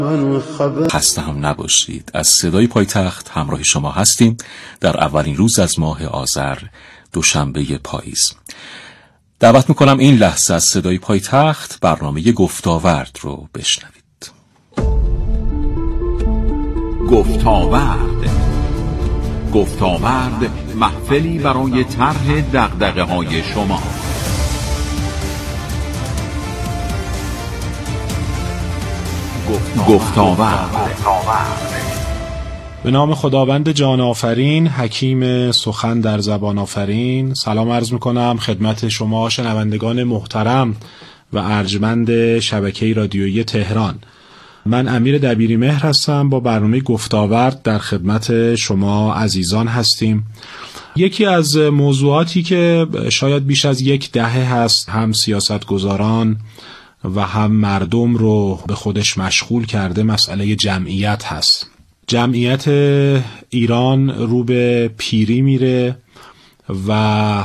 خسته هم نباشید. از صدای پایتخت همراه شما هستیم در اولین روز از ماه آذر، دوشنبه پاییز. دعوت میکنم این لحظه از صدای پایتخت برنامه گفتاورد رو بشنوید. گفتاورد محفلی برای طرح دغدغه‌های شما. گفتاورد. به نام خداوند جان آفرین، حکیم سخن در زبان آفرین. سلام عرض میکنم خدمت شما شنوندگان محترم و ارجمند شبکه رادیویی تهران. من امیر دبیری مهر هستم، با برنامه گفتاورد در خدمت شما عزیزان هستیم. یکی از موضوعاتی که شاید بیش از یک دهه هست هم سیاستگزاران و هم مردم رو به خودش مشغول کرده، مسئله جمعیت هست. جمعیت ایران رو به پیری میره و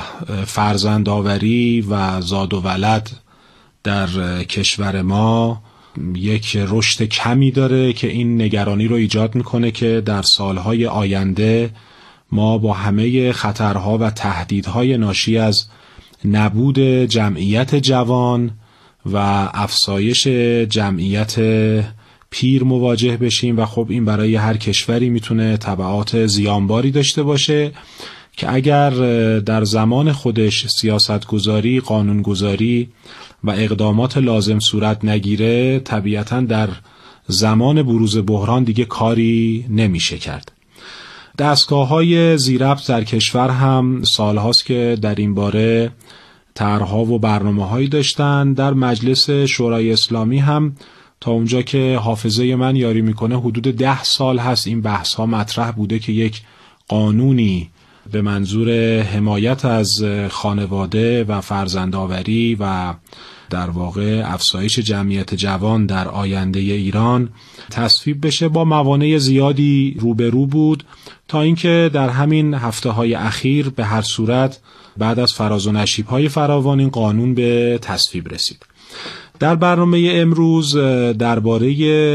فرزندآوری و زاد و ولد در کشور ما یک رشد کمی داره که این نگرانی رو ایجاد میکنه که در سالهای آینده ما با همه خطرها و تهدیدهای ناشی از نبود جمعیت جوان و افزایش جمعیت پیر مواجه بشیم و خب این برای هر کشوری میتونه تبعات زیانباری داشته باشه که اگر در زمان خودش سیاستگزاری، قانونگذاری و اقدامات لازم صورت نگیره، طبیعتاً در زمان بروز بحران دیگه کاری نمیشه کرد. دستگاه‌های ذی‌ربط در کشور هم سالهاست که در این باره طرح‌ها و برنامه‌هایی داشتن. در مجلس شورای اسلامی هم تا اونجا که حافظه من یاری میکنه حدود 10 سال هست این بحث‌ها مطرح بوده که یک قانونی به منظور حمایت از خانواده و فرزندآوری و در واقع افزایش جمعیت جوان در آینده ایران تصویب بشه. با موانع زیادی روبرو بود تا اینکه در همین هفته‌های اخیر به هر صورت بعد از فراز و نشیب‌های فراوان این قانون به تصویب رسید. در برنامه امروز درباره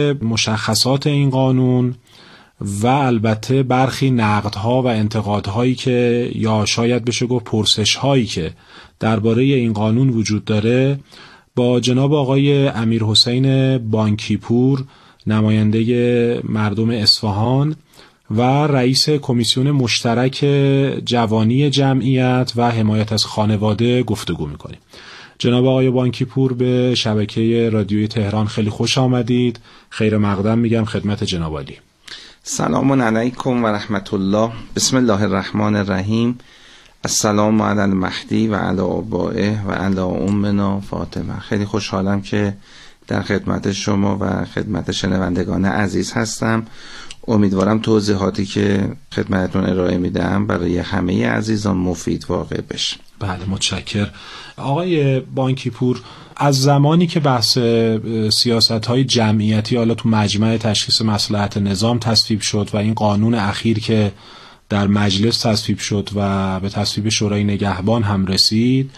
مشخصات این قانون و البته برخی نقدها و انتقادهایی که یا شاید بشه گفت پرسش‌هایی که درباره این قانون وجود داره با جناب آقای امیرحسین بانکیپور، نماینده مردم اصفهان و رئیس کمیسیون مشترک جوانی جمعیت و حمایت از خانواده گفتگو می‌کنیم. جناب آقای بانکیپور به شبکه رادیوی تهران خیلی خوش آمدید. خیر مقدم میگم خدمت جناب عالی. سلام علیکم و رحمت الله. بسم الله الرحمن الرحیم. السلام علی المهدی و علی آبائه و علی امنا فاطمه. خیلی خوشحالم که در خدمت شما و خدمت شنوندگان عزیز هستم. امیدوارم توضیحاتی که خدمتتون ارائه میدم برای همه عزیزان مفید واقع بشه. بله، متشکر. آقای بانکیپور، از زمانی که بحث سیاست‌های جمعیتی حالا تو مجمع تشخیص مصلحت نظام تصویب شد و این قانون اخیر که در مجلس تصویب شد و به تصویب شورای نگهبان هم رسید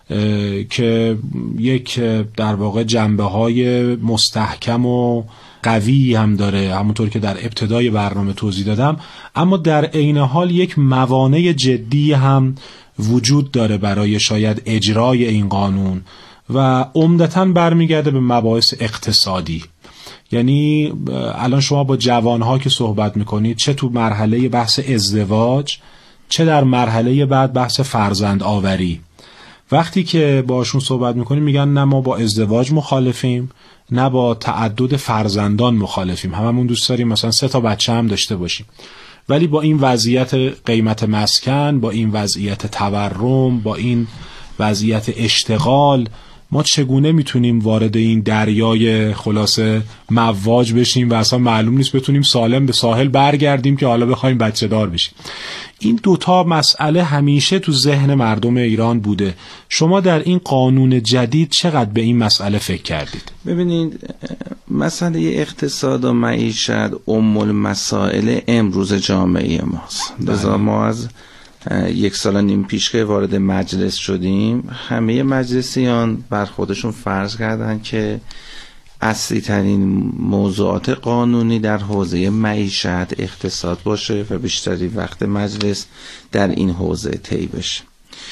که یک در واقع جنبه‌های مستحکم و قوی هم داره، همونطور که در ابتدای برنامه توضیح دادم، اما در عین حال یک موانع جدی هم وجود داره برای شاید اجرای این قانون و عمدتاً برمیگرده به مباحث اقتصادی. یعنی الان شما با جوانها که صحبت میکنید، چه تو مرحله بحث ازدواج چه در مرحله بعد بحث فرزند آوری، وقتی که باشون صحبت میکنیم میگن نه ما با ازدواج مخالفیم، نه با تعدد فرزندان مخالفیم، هممون دوست داریم مثلا 3 تا بچه هم داشته باشیم. ولی با این وضعیت قیمت مسکن، با این وضعیت تورم، با این وضعیت اشتغال، ما چگونه میتونیم وارد این دریای خلاصه مواج بشیم و اصلا معلوم نیست بتونیم سالم به ساحل برگردیم که حالا بخوایم بچه دار بشیم. این دوتا مسئله همیشه تو ذهن مردم ایران بوده. شما در این قانون جدید چقدر به این مسئله فکر کردید؟ ببینید، مسئله اقتصاد و معیشت المسائل امروز جامعه ماست. لذا ما از 1.5 سال پیش که وارد مجلس شدیم، همه مجلسیان بر خودشون فرض کردن که اصلی ترین موضوعات قانونی در حوزه معیشت اقتصاد باشه و بیشتری وقت مجلس در این حوزه طی بشه.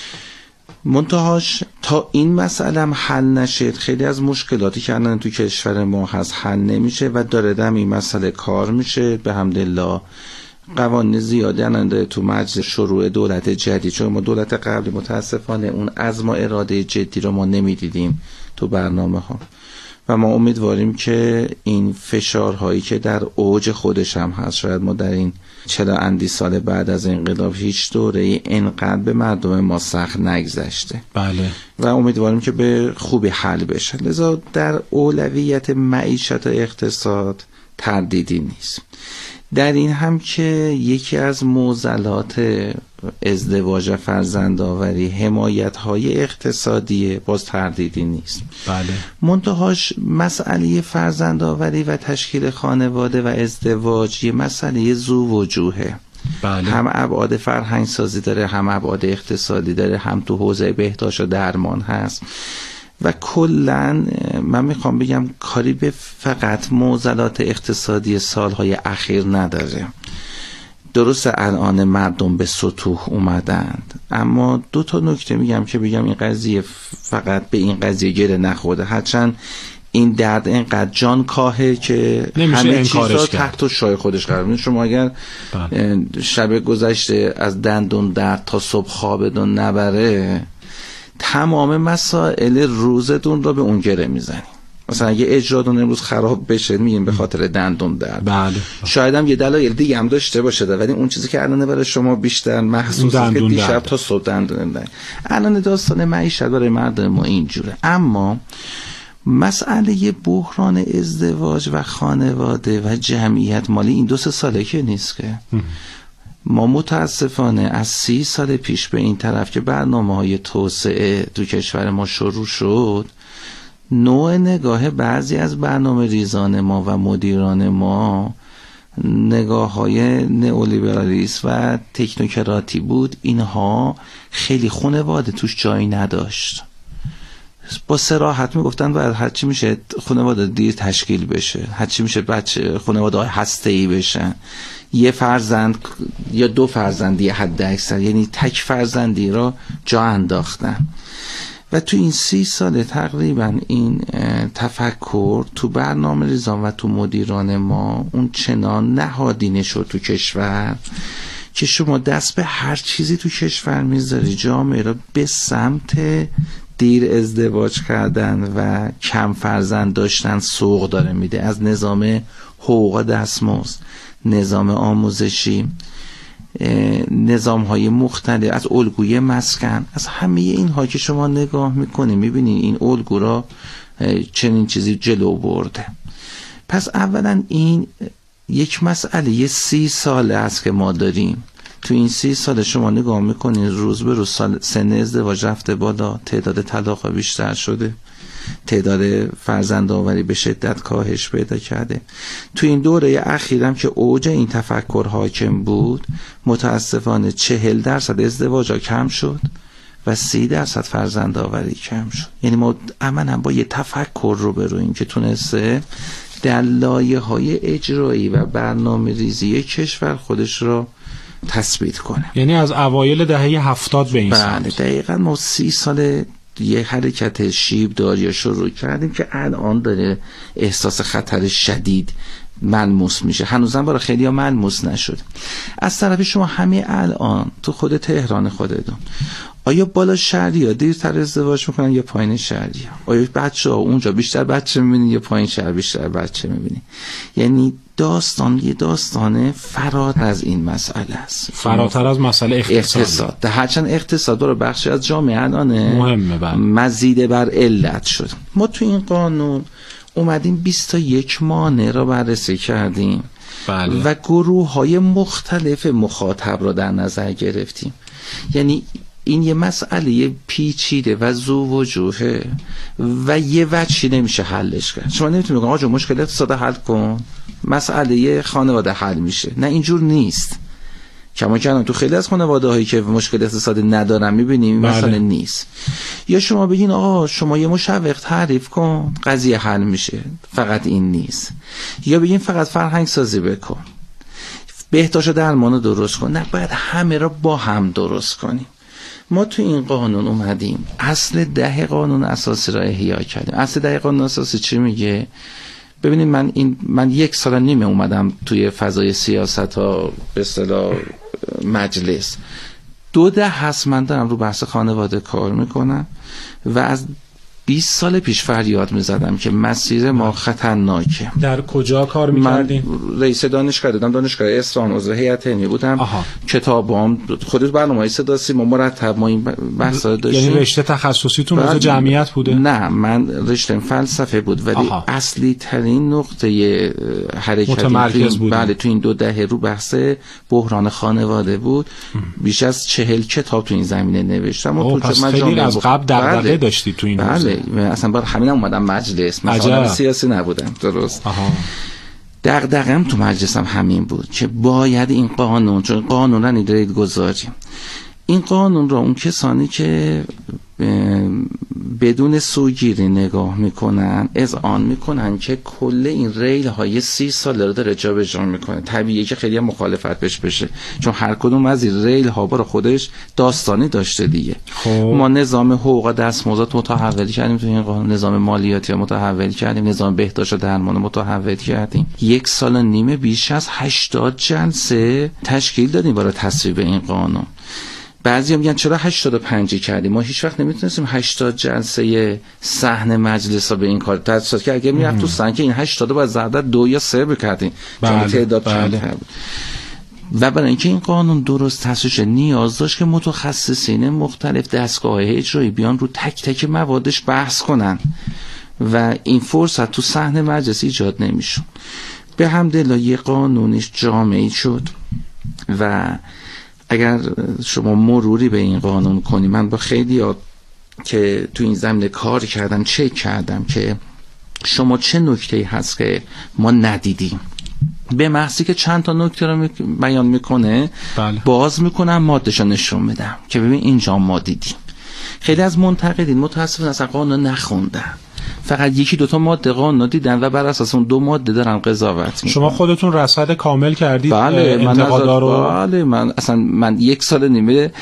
منتهاش تا این مسئله حل نشه خیلی از مشکلاتی که الان تو کشور ما هست حل نمیشه و داره دم این مسئله کار میشه. به حمدالله قوانین زیادی الان تو مجلس شروع دولت جدید، چون ما دولت قبلی متاسفانه اون عزم و اراده جدی رو ما نمیدیدیم تو برنامه ها و ما امیدواریم که این فشارهایی که در اوج خودش هم هست، شاید ما در این 40 اندی سال بعد از انقلاب هیچ دوره اینقدر به مردم ما سخت نگذشته. بله. و امیدواریم که به خوبی حل بشه. لذا در اولویت معیشت و اقتصاد تردیدی نیست. در این هم که یکی از معضلات ازدواج و فرزندآوری حمایت‌های اقتصادی باز تردیدی نیست. بله. منتهاش مسئله فرزندآوری و تشکیل خانواده و ازدواج یه مسئله ذو وجوهه. بله. هم ابعاد فرهنگ سازی داره، هم ابعاد اقتصادی داره، هم تو حوزه بهداشت و درمان هست و کلن من میخوام بگم کاری به فقط معضلات اقتصادی سالهای اخیر نداره. درست الان مردم به سطوح اومدند، اما 2 نکته میگم که بگم این قضیه فقط به این قضیه گره نخورده، هرچند این درد اینقدر جان کاهه که همه چیزا تحت شای خودش قرار میده. شما اگر شب گذشته از دندون درد تا صبح خوابتون نبره، تمام مسائل روزتون رو به اون گره میزنی. مثلا اگه اجراتون امروز خراب بشه میگیم به خاطر دندون درد. بله. شاید هم یه دلایل دیگه هم داشته باشه، ولی اون چیزی که الان برای شما بیشتر محسوسه که دیشب تا صبح دندون درد. الان داستان معیشت برای مردم ما اینجوره. اما مسئله بحران ازدواج و خانواده و جمعیت مالی این 2-3 ساله که نیست که ما متاسفانه از 30 سال پیش به این طرف که برنامه‌های توسعه تو کشور ما شروع شد، نوع نگاه بعضی از برنامه ریزان ما و مدیران ما نگاه‌های نئولیبرالیسم و تکنوکراتی بود. اینها خیلی خانواده توش جایی نداشت. با صراحت میگفتن باید هرچی میشه خانواده دیر تشکیل بشه، هرچی میشه بچه خانواده‌های هسته‌ای بشن، 1 فرزند یا 2 فرزندی حد اکثر، یعنی تک فرزندی را جا انداختن. و تو این 30 سال تقریبا این تفکر تو برنامه ریزان و تو مدیران ما اون چنان نهادینه شد تو کشور که شما دست به هر چیزی تو کشور میذاری جامعه را به سمت دیر ازدواج کردن و کم فرزند داشتن سوق داره میده. از نظام حقوق دستمزد، نظام آموزشی، نظام‌های مختلف، از الگوی مسکن، از همه اینها که شما نگاه میکنید میبینید این الگو را چنین چیزی جلو برده. پس اولا این یک مسئله 30 ساله است که ما داریم. تو این 30 سال شما نگاه میکنید روز به روز سن ازدواج رفته بالا، تعداد طلاق بیشتر شده، تعداد فرزندآوری به شدت کاهش پیدا کرده. تو این دوره اخیرم که اوج این تفکر حاکم بود، متاسفانه 40% ازدواج ها کم شد و 30% فرزندآوری کم شد. یعنی ما عملاً با یه تفکر رو برویم که تونسته در لایه‌های اجرایی و برنامه ریزی کشور خودش رو تثبیت کنه. یعنی از اوایل دهه 70 به این سمت. بله دقیقاً ما 30 سال یه حرکت شیبداری شروع کردیم که الان داره احساس خطر شدید ملموس میشه. هنوزم برای خیلی ها ملموس نشد. از طرف شما همه الان تو خود تهران خودتون، آیا بالا شهری ها دیرتر ازدواج میکنن یا پایین شهری ها؟ آیا بچه ها اونجا بیشتر بچه میبینی یا پایین شهر بیشتر بچه میبینی؟ یعنی یه داستان فراتر از این مسئله است، فراتر از مسئله اقتصاد. هرچند اقتصاد برای بخشی از جامعه الان مهمه مزید بر علت شد. ما تو این قانون اومدیم 21 مانع را بررسی کردیم. بله. و گروه‌های مختلف مخاطب را در نظر گرفتیم. یعنی این یه مسئله پیچیده و ذو وجوهه و یه وجهی نمیشه حلش کرد. شما نمیتونید بگید آقا مشکل اقتصاد حل کن، مسئله خانواده حل میشه. نه اینجور نیست. کما که تو خیلی از خانواده‌هایی که مشکل اقتصادی ندارن می‌بینیم مثلا نیست. یا شما بگین آقا شما یه مشوق تعریف کن قضیه حل میشه، فقط این نیست. یا بگین فقط فرهنگ سازی بکن، بهداشت و درمان رو درست کن. نه، باید همه را با هم درست کنیم. ما تو این قانون اومدیم اصل 10 قانون اساسی را احیا کردیم. اصل 10 قانون اساسی چی میگه؟ ببینید من 1 سال و نیم اومدم توی فضای سیاست ها به اصطلاح مجلس. 2 دهه هست من دارم رو بحث خانواده کار میکنم و از 20 سال پیش فریاد میزدم که مسیر ما خطرناکه. در کجا کار میکردین؟ من رئیس دانشگاه دادم، دانشگاه اصفهان، عضو هیئت علمی بودم. کتابام خودت برنامه‌های صدا سیما مرتب ما این بحثا داشتیم. یعنی رشته تخصصیتون عضو جمعیت بوده؟ نه، من رشته فلسفه بود، ولی اصلی ترین نقطه حرکتی متمرکز بود. بله، تو این 2 دهه رو بحث بحران خانواده بود. بیش از 40 کتاب تو این زمینه نوشتم و تو خیلی از قبل دغدغه داشتی تو این حوزه. اصلا برای همینم اومدم مجلس، مثلا سیاسی نبودم. درست. دغدغه‌ام تو مجلسم همین بود که باید این قانون، چون قانون را ندارید گذاریم، این قانون را اون کسانی که بدون سوگیری نگاه میکنن اذعان میکنن که کل این ریل های 30 ساله رو داره جا به جا میکنه. طبیعیه که خیلی مخالفت بشه، چون هر کدوم از این ریل ها برای خودش داستانی داشته دیگه. ما نظام حقوق و دستمزد متحول کردیم تو این قانون، نظام مالیاتی متحول کردیم، نظام بهداشت و درمان متحول کردیم. 1 سال و نیم بیش از 80 جلسه تشکیل دادیم برای تصویب این قانون. بعضی میگن چرا 85 کردیم؟ ما هیچ وقت نمیتونستیم 80 جلسه صحن مجلس ها به این کار تصویب که اگه میرفت تو صحن که این 80 باید زرده 2 یا 3 بکردیم، چون تعداد کمتر بود. و برای اینکه این قانون درست تصویب نیاز داشت که متخصصین مختلف دستگاه‌های اجرایی بیان رو تک تک موادش بحث کنن و این فرصت تو صحن مجلس ایجاد نمیشون. به حمدالله یه قانونش جامعی شد و اگر شما مروری به این قانون کنی، من با خیلی که تو این زمینه کار کردم چک کردم که شما چه نکته‌ای هست که ما ندیدیم. به محضی که چند تا نکته رو بیان میکنه باز میکنم ماده‌شو نشون میدم که ببین اینجا ما دیدیم. خیلی از منتقدین متاسفانه اصلا قانون نخوندن، فقط 1-2 تا ماده قانون دیدن و بر اساس اون 2 ماده دارن قضاوت میکنن. شما خودتون رصد کامل کردید؟ بله، انتقادا رو؟ بله، من 1 سال نیمه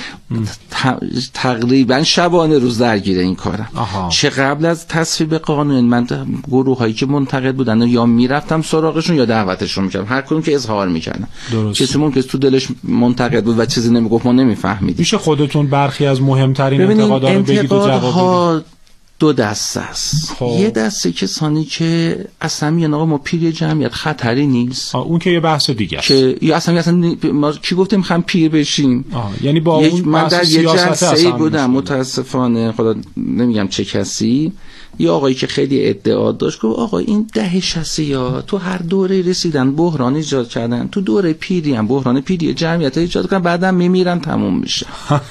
تقریبا شبانه روز درگیر این کارم. چه قبل از تصویب قانون من گروه هایی که منتقد بودن یا میرفتم سراغشون یا دعوتشون میکردم، هر کدوم که اظهار میکردن. کسی ممکن تو دلش منتقد بود و چیزی نمیگفت ما نمیفهمیدیم. میشه خودتون برخی از مهمترین انتقادا رو بگید و جواب بدید؟ 2 دسته است. یه دسته کسانی که اصلا میگن آقا ما پیر جمعیت خطری نیست. اون که یه بحث دیگه است. که یا اصلا ما کی گفتیم میخوام پیر بشیم؟ یعنی با اون من در یه جلسه بودم متاسفانه، خدا نمیگم چه کسی، یه آقایی که خیلی ادعا داشت گفت آقا این 10-60 تو هر دوره رسیدن بحران ایجاد کردن، تو دوره پیری هم بحران پیری جمعیت ایجاد کردن، بعدم میمیرن تموم میشه.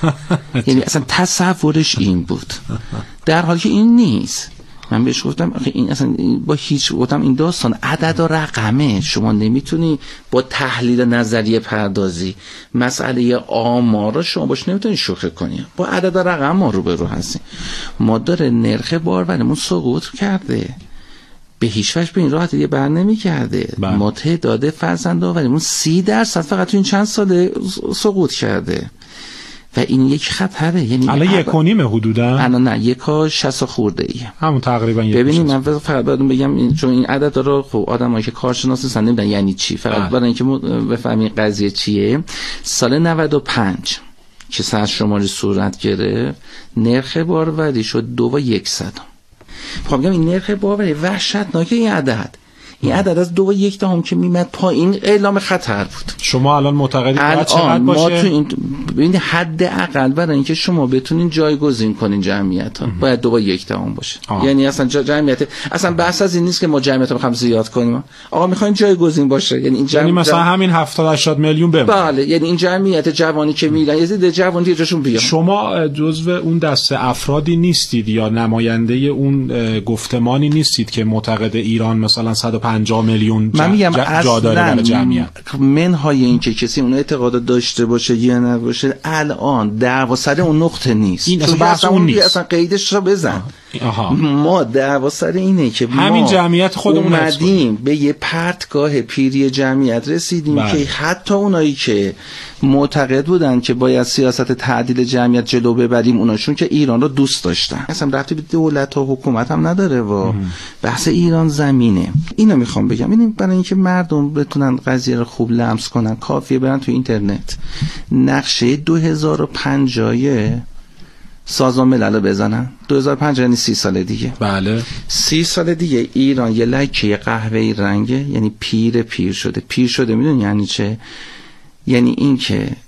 یعنی اصلا تصورش این بود، در حالی که این نیست. من بهش گفتم این اصلا با هیچ گفتم این داستان عدد و رقمه، شما نمیتونی با تحلیل نظریه پردازی مسئله آمار رو شما باش نمیتونی شوخی کنی، با عدد و رقم ما روبرو هستیم. ما داره نرخ بارورمون سقوط کرده، به هیچ وجه به این راحتی یه بر نمی کرده. ما تعداد فرزند آوریمون 30% فقط تو این چند ساله سقوط کرده و این یک خطره. یعنی الان 1.5 حدودا؟ الان نه، 1.60 خورده ای، همون تقریبا. ببینید من فقط بهتون بگم چون این عدد رو خب آدمایی که کارشناس نیستن نمیدونن یعنی چی، فقط برای اینکه بفهمین قضیه چیه. سال 95 که سرشماری صورت گرفت، نرخ باروری شد 2.1. خب میگم این نرخ باروری وحشتناکه. این عدد از 2.1 که میمد پایین اعلام خطر بود. شما الان معتقدید باید چقدر باشه؟ ما تو این حد اقل برای اینکه شما بتونین جایگزین کنین جمعیت ها باید 2.1 باشه. یعنی اصلا جمعیت اصلا بحث از این نیست که ما جمعیت رو می‌خوایم زیاد کنیم، آقا می‌خوایم جایگزین باشه. یعنی این مثلا همین 70-80 میلیون بمونه. بله، یعنی این جمعیت جوانی که میرن یه جوان دیگه جاشون بیان. شما جزو اون دسته افرادی نیستید یا نماینده اون گفتمانی نیستید که معتقد ایران مثلا 150 250 میلیون من میگم جا داره برای جمعیت. منهای این که کسی اون اعتقاد داشته باشه یا نباشه، الان دعوا سر اون نقطه نیست. این اصلا بحث اون نیست. اصلا قیدش رو بزن. ما دعوا سر اینه که همین ما جمعیت خودمون اومدیم به یه پرتگاه پیری جمعیت رسیدیم که حتی اونایی که معتقد بودن که باید سیاست تعدیل جمعیت جلو ببریم، اوناشون که ایران رو دوست داشتن، اصلا ربطی به دولت و حکومت هم نداره و بحث ایران زمینه. اینو میخوام بگم، این برای اینکه مردم بتونن قضیه رو خوب لمس کنن کافیه برن تو اینترنت نقشه 2050 سازمان ملل بزنن. 2050 یعنی 30 سال دیگه. بله. 30 سال دیگه ایران یه لکه قهوه‌ای رنگه، یعنی پیر شده. پیر شده میدونی یعنی چه؟ یعنی این که